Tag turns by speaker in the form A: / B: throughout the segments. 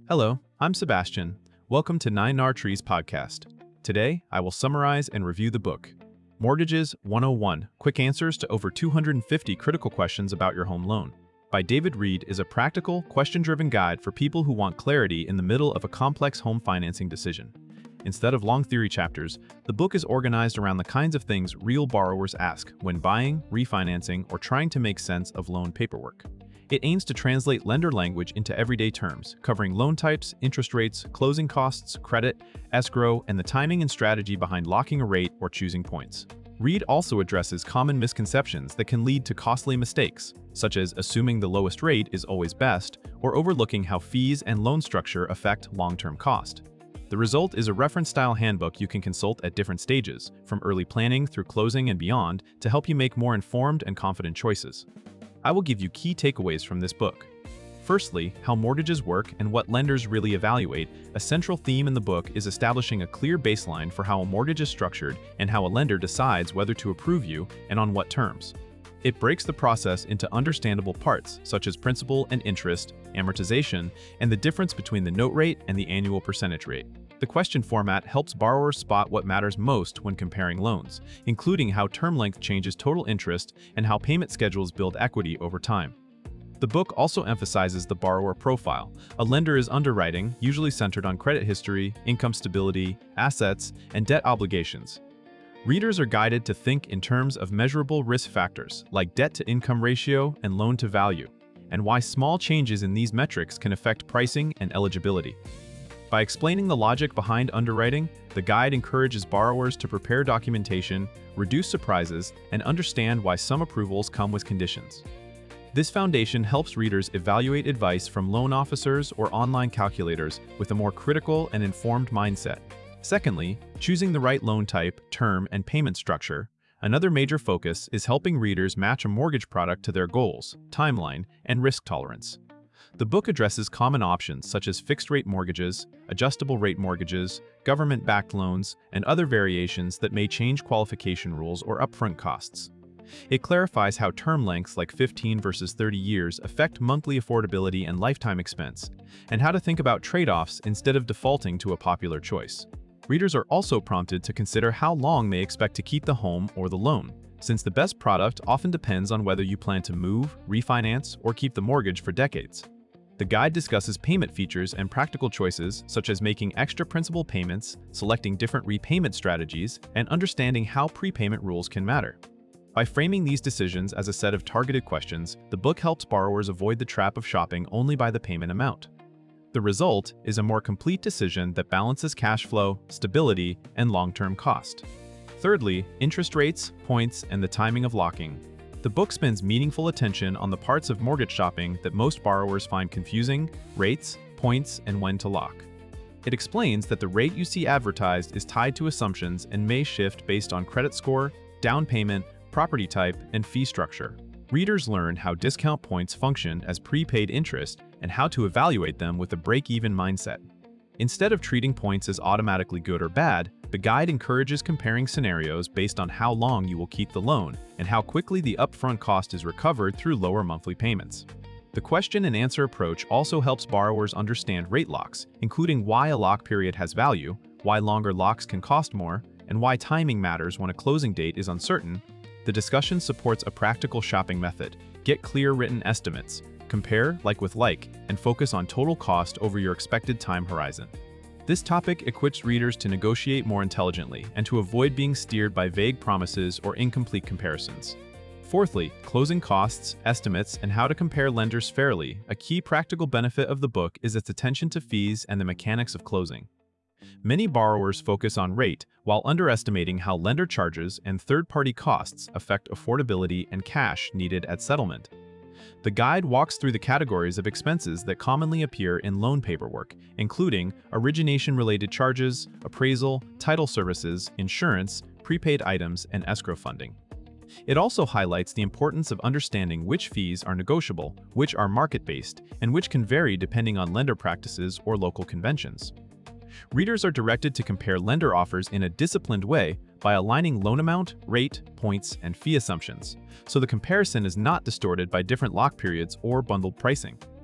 A: Hello, I'm Sebastian. Welcome to 9 Trees podcast. Today, I will summarize and review the book, Mortgages 101, Quick Answers to Over 250 Critical Questions About Your Home Loan, by David Reed is a practical, question-driven guide for people who want clarity in the middle of a complex home financing decision. Instead of long theory chapters, the book is organized around the kinds of things real borrowers ask when buying, refinancing, or trying to make sense of loan paperwork. It aims to translate lender language into everyday terms, covering loan types, interest rates, closing costs, credit, escrow, and the timing and strategy behind locking a rate or choosing points. Reed also addresses common misconceptions that can lead to costly mistakes, such as assuming the lowest rate is always best, or overlooking how fees and loan structure affect long-term cost. The result is a reference-style handbook you can consult at different stages, from early planning through closing and beyond, to help you make more informed and confident choices. I will give you key takeaways from this book. Firstly, how mortgages work and what lenders really evaluate. A central theme in the book is establishing a clear baseline for how a mortgage is structured and how a lender decides whether to approve you and on what terms. It breaks the process into understandable parts, such as principal and interest, amortization, and the difference between the note rate and the annual percentage rate. The question format helps borrowers spot what matters most when comparing loans, including how term length changes total interest and how payment schedules build equity over time. The book also emphasizes the borrower profile. A lender is underwriting, usually centered on credit history, income stability, assets, and debt obligations. Readers are guided to think in terms of measurable risk factors like debt-to-income ratio and loan-to-value, and why small changes in these metrics can affect pricing and eligibility. By explaining the logic behind underwriting, the guide encourages borrowers to prepare documentation, reduce surprises, and understand why some approvals come with conditions. This foundation helps readers evaluate advice from loan officers or online calculators with a more critical and informed mindset. Secondly, choosing the right loan type, term, and payment structure. Another major focus is helping readers match a mortgage product to their goals, timeline, and risk tolerance. The book addresses common options such as fixed-rate mortgages, adjustable-rate mortgages, government-backed loans, and other variations that may change qualification rules or upfront costs. It clarifies how term lengths like 15 versus 30 years affect monthly affordability and lifetime expense, and how to think about trade-offs instead of defaulting to a popular choice. Readers are also prompted to consider how long they expect to keep the home or the loan, since the best product often depends on whether you plan to move, refinance, or keep the mortgage for decades. The guide discusses payment features and practical choices such as making extra principal payments, selecting different repayment strategies, and understanding how prepayment rules can matter. By framing these decisions as a set of targeted questions, the book helps borrowers avoid the trap of shopping only by the payment amount. The result is a more complete decision that balances cash flow, stability, and long-term cost. Thirdly, interest rates, points, and the timing of locking. The book spends meaningful attention on the parts of mortgage shopping that most borrowers find confusing: rates, points, and when to lock. It explains that the rate you see advertised is tied to assumptions and may shift based on credit score, down payment, property type, and fee structure. Readers learn how discount points function as prepaid interest and how to evaluate them with a break-even mindset. Instead of treating points as automatically good or bad, the guide encourages comparing scenarios based on how long you will keep the loan and how quickly the upfront cost is recovered through lower monthly payments. The question and answer approach also helps borrowers understand rate locks, including why a lock period has value, why longer locks can cost more, and why timing matters when a closing date is uncertain. The discussion supports a practical shopping method. Get clear written estimates, compare like with like, and focus on total cost over your expected time horizon. This topic equips readers to negotiate more intelligently and to avoid being steered by vague promises or incomplete comparisons. Fourthly, closing costs, estimates, and how to compare lenders fairly. A key practical benefit of the book is its attention to fees and the mechanics of closing. Many borrowers focus on rate while underestimating how lender charges and third-party costs affect affordability and cash needed at settlement. The guide walks through the categories of expenses that commonly appear in loan paperwork, including origination-related charges, appraisal, title services, insurance, prepaid items, and escrow funding. It also highlights the importance of understanding which fees are negotiable, which are market-based, and which can vary depending on lender practices or local conventions. Readers are directed to compare lender offers in a disciplined way by aligning loan amount, rate, points, and fee assumptions, so the comparison is not distorted by different lock periods or bundled pricing.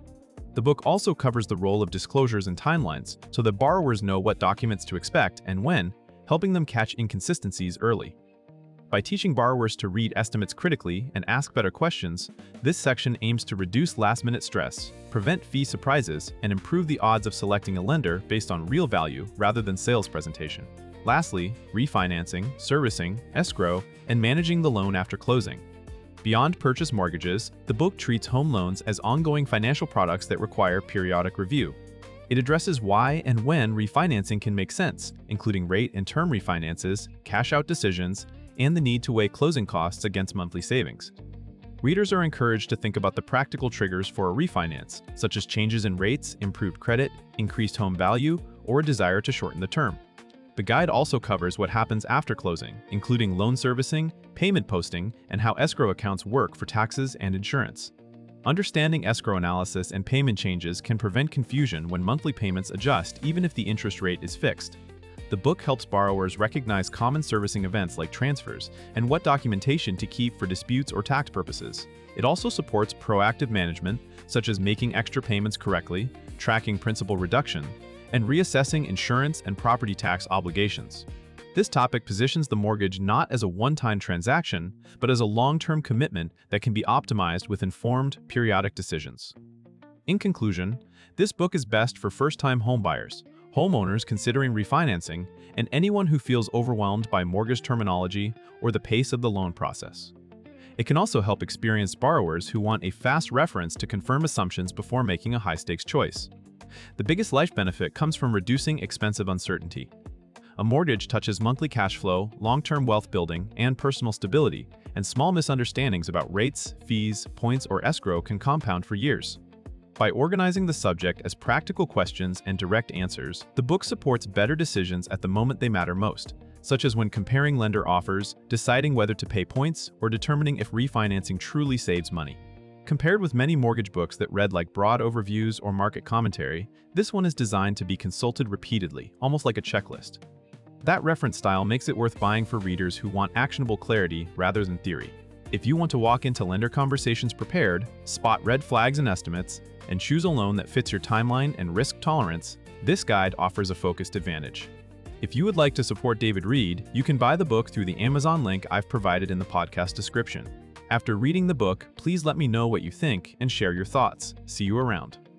A: The book also covers the role of disclosures and timelines so that borrowers know what documents to expect and when, helping them catch inconsistencies early. By teaching borrowers to read estimates critically and ask better questions, this section aims to reduce last-minute stress, prevent fee surprises, and improve the odds of selecting a lender based on real value rather than sales presentation. Lastly, refinancing, servicing, escrow, and managing the loan after closing. Beyond purchase mortgages, the book treats home loans as ongoing financial products that require periodic review. It addresses why and when refinancing can make sense, including rate and term refinances, cash-out decisions, and the need to weigh closing costs against monthly savings. Readers are encouraged to think about the practical triggers for a refinance, such as changes in rates, improved credit, increased home value, or a desire to shorten the term. The guide also covers what happens after closing, including loan servicing, payment posting, and how escrow accounts work for taxes and insurance. Understanding escrow analysis and payment changes can prevent confusion when monthly payments adjust even if the interest rate is fixed. The book helps borrowers recognize common servicing events like transfers and what documentation to keep for disputes or tax purposes. It also supports proactive management, such as making extra payments correctly, tracking principal reduction, and reassessing insurance and property tax obligations. This topic positions the mortgage not as a one-time transaction, but as a long-term commitment that can be optimized with informed, periodic decisions. In conclusion, this book is best for first-time homebuyers, homeowners considering refinancing, and anyone who feels overwhelmed by mortgage terminology or the pace of the loan process. It can also help experienced borrowers who want a fast reference to confirm assumptions before making a high-stakes choice. The biggest life benefit comes from reducing expensive uncertainty. A mortgage touches monthly cash flow, long-term wealth building, and personal stability, and small misunderstandings about rates, fees, points, or escrow can compound for years. By organizing the subject as practical questions and direct answers, the book supports better decisions at the moment they matter most, such as when comparing lender offers, deciding whether to pay points, or determining if refinancing truly saves money. Compared with many mortgage books that read like broad overviews or market commentary, this one is designed to be consulted repeatedly, almost like a checklist. That reference style makes it worth buying for readers who want actionable clarity rather than theory. If you want to walk into lender conversations prepared, spot red flags and estimates, and choose a loan that fits your timeline and risk tolerance, this guide offers a focused advantage. If you would like to support David Reed, you can buy the book through the Amazon link I've provided in the podcast description. After reading the book, please let me know what you think and share your thoughts. See you around.